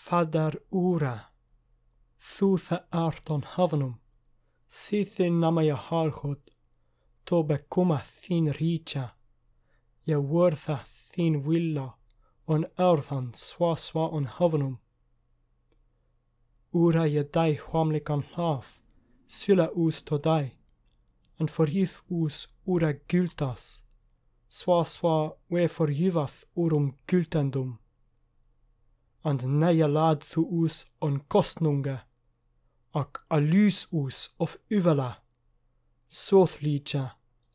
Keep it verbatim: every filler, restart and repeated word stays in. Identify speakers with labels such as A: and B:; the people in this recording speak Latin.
A: Fadar ura, þú það art on höfnum, síðin namaya halchod, tó bekuma þín ríkja, ég vörða þín villa, on earthan swa swa on höfnum. Ura je dai hwamlikan hlaf, sylla us to dai, and forgif us ura gultas, swa swa we forgivath urum gultendum. And neja lad thu us on kostnunge, ak alus us of uvela, soth liedja,